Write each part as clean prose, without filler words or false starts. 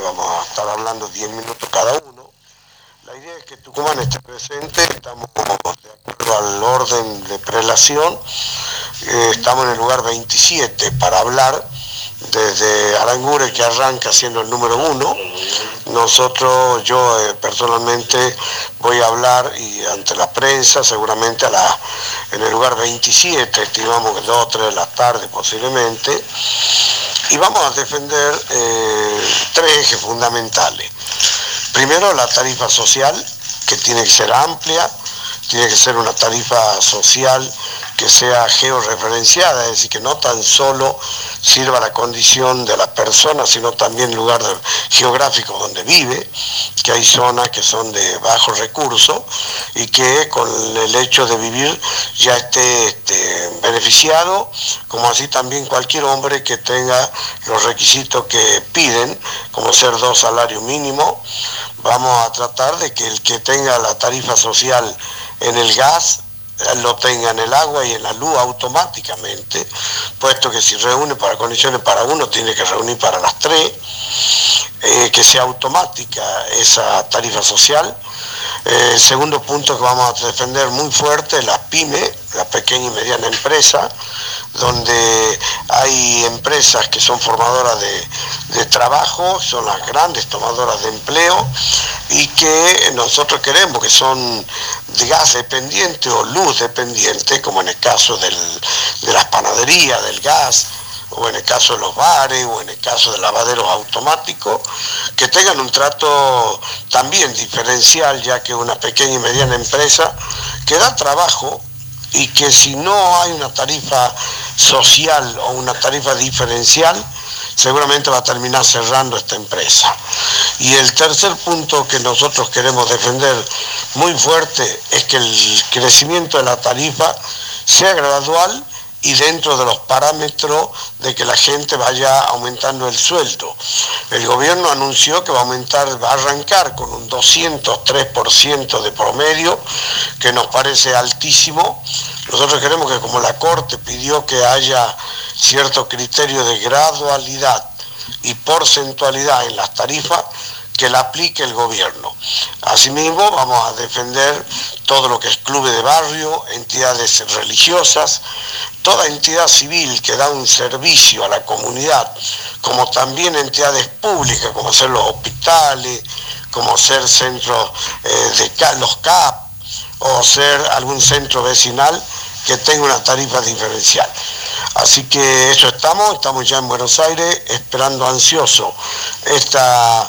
vamos a estar hablando 10 minutos cada uno. La idea es que Tucumán esté presente, estamos de acuerdo al orden de prelación, estamos en el lugar 27 para hablar, desde Aranguren, que arranca siendo el número 1. Nosotros, yo personalmente voy a hablar y ante la prensa, seguramente en el lugar 27, estimamos que 2 o 3 de la tarde posiblemente, y vamos a defender 3 ejes fundamentales. Primero, la tarifa social, que tiene que ser amplia, tiene que ser una tarifa social que sea georreferenciada, es decir, que no tan solo sirva la condición de la persona, sino también el lugar geográfico donde vive, que hay zonas que son de bajos recursos y que con el hecho de vivir ya esté beneficiado, como así también cualquier hombre que tenga los requisitos que piden, como ser 2 salarios mínimos. Vamos a tratar de que el que tenga la tarifa social en el gas lo tenga en el agua y en la luz automáticamente, puesto que si reúne para condiciones para uno, tiene que reunir para las 3, que sea automática esa tarifa social. El segundo punto que vamos a defender muy fuerte es las pymes, la pequeña y mediana empresa, donde hay empresas que son formadoras de trabajo, son las grandes tomadoras de empleo y que nosotros queremos que son de gas dependiente o luz dependiente, como en el caso de las panaderías, del gas, o en el caso de los bares, o en el caso de lavaderos automáticos, que tengan un trato también diferencial, ya que una pequeña y mediana empresa que da trabajo y que si no hay una tarifa social o una tarifa diferencial, seguramente va a terminar cerrando esta empresa. Y el tercer punto que nosotros queremos defender muy fuerte es que el crecimiento de la tarifa sea gradual y dentro de los parámetros de que la gente vaya aumentando el sueldo. El gobierno anunció que va a arrancar con un 203% de promedio, que nos parece altísimo. Nosotros queremos que, como la Corte pidió que haya cierto criterio de gradualidad y porcentualidad en las tarifas, que la aplique el gobierno. Asimismo, vamos a defender todo lo que es clubes de barrio, entidades religiosas, toda entidad civil que da un servicio a la comunidad, como también entidades públicas, como ser los hospitales, como ser centros los CAP, o ser algún centro vecinal que tenga una tarifa diferencial. Así que eso estamos ya en Buenos Aires, esperando ansioso esta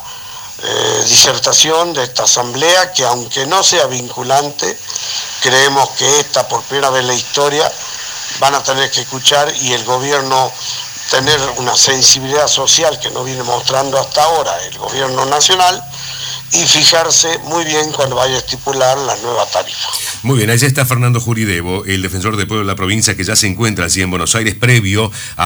disertación de esta asamblea, que aunque no sea vinculante, creemos que esta, por primera vez en la historia, van a tener que escuchar y el gobierno tener una sensibilidad social que no viene mostrando hasta ahora el gobierno nacional, y fijarse muy bien cuando vaya a estipular la nueva tarifa. Muy bien, allá está Fernando Juridevo, el defensor del pueblo de la provincia, que ya se encuentra allí en Buenos Aires previo a